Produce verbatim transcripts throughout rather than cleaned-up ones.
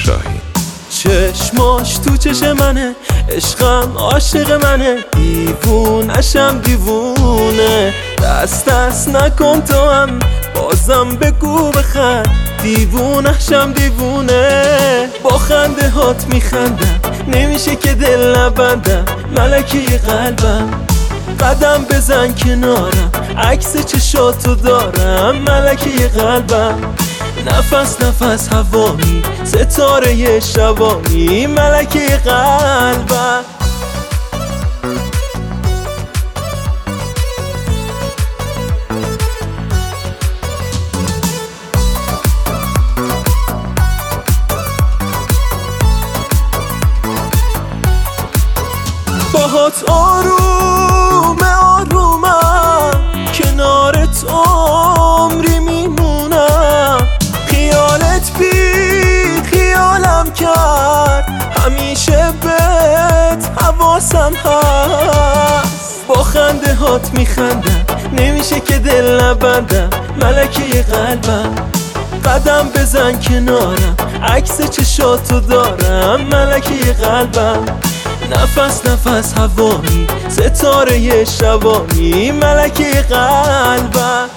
شاهین. چشماش تو چش منه، عشقم عاشق منه، دیوونشم دیوونه. دست دست نکن تو هم، بازم بگو بخند، دیوونشم دیوونه. با خنده هات میخندم، نمیشه که دل نبندم، ملکی قلبم. قدم بزن کنارم، عکس چشاتو دارم، ملکی قلبم. نفس نفس هوامی، ستاره شوامی، ملکی قلبم. باهات آروم آرومم، کنارت عمری میمونم. خیالت بی خیالم کرد، همیشه بهت حواسم هست. با خنده هات میخندم، نمیشه که دل نبندم، ملکی قلبم. قدم بزن کنارم، عکس چشاتو دارم، ملکی قلبم. نفس نفس هوامی، ستاره شوامی، ملکی قلبم.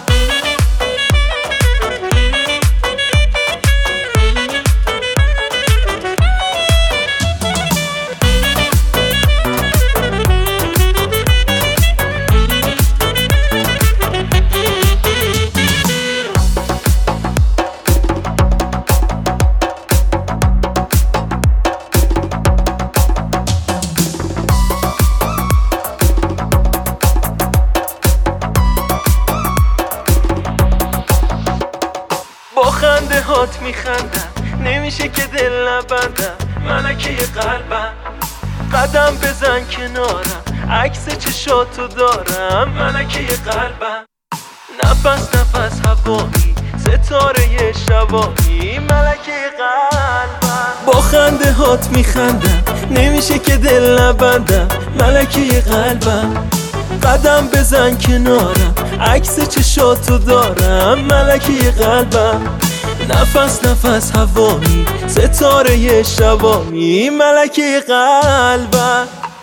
با خنده هات میخندم، نمیشه که دل نبندم، ملکی قلبم. قدم بزن کنارم، عکس چشاتو دارم، ملکی قلبم. نفس نفس هوامی، ستاره شوامی، ملکی قلبم. با خنده هات میخندم، نمیشه که دل نبندم، ملکی قلبم. قدم بزن کنارم، عکس چشاتو دارم، ملکی قلبم. نفس نفس هوامی، ستاره شوامی، ملکی قلبم.